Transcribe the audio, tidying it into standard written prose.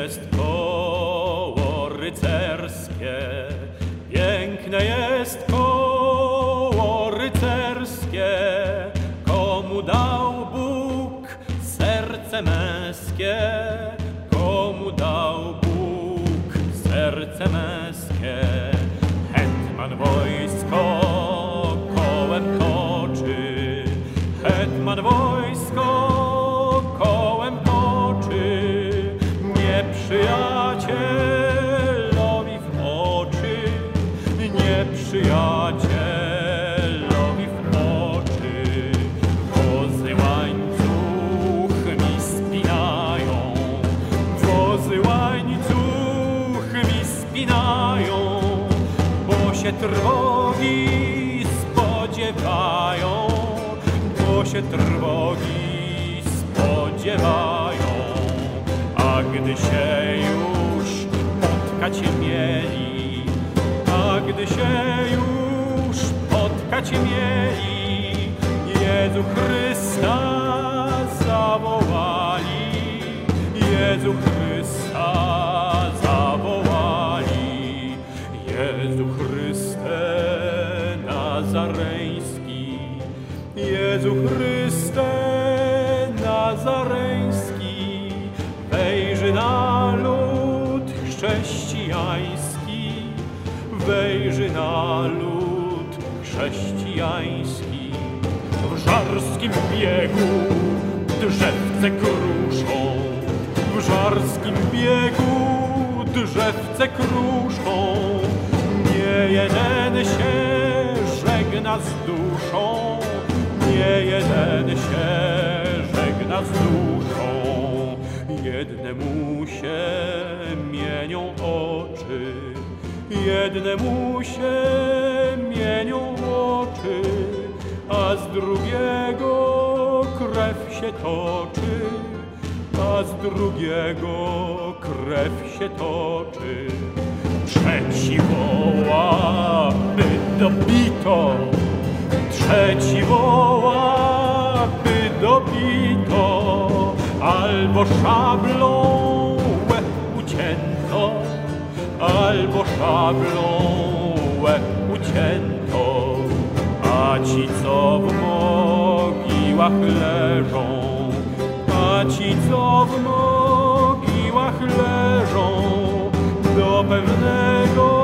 jest koło rycerskie, piękne jest koło rycerskie, komu dał Bóg serce męskie, komu dał Bóg serce męskie. Hetman wojsko kołem toczy, hetman wojsko kołem toczy, nieprzyjacielowi w oczy, nieprzyjacielowi w oczy. Wozy łańcuchmi spinają, wozy łańcuchmi spinają, bo się trwogi spodziewają, bo się trwogi spodziewają. A gdy się już spotkać mieli, a gdy się już spotkać mieli, Jezu Chrysta zawołali, Jezu Chrysta zawołali. Jezu Chryste Nazareński, Jezu Chryste Nazareński, wejrzyj na lud chrześcijański, wejrzyj na lud chrześcijański. W żarskim biegu drzewce kruszą, w żarskim biegu drzewce kruszą, nie jeden się żegna z duszą, nie jeden się żegna z duszą. Jednemu się mienią oczy, jednemu się mienią oczy, a z drugiego krew się toczy, a z drugiego krew się toczy. Trzeci woła, by dobito, trzeci woła, by dobito, albo szablą łeb ucięto, albo szablą łeb ucięto. A ci, co w mogiłach leżą, a ci, co w mogiłach leżą, do pewnego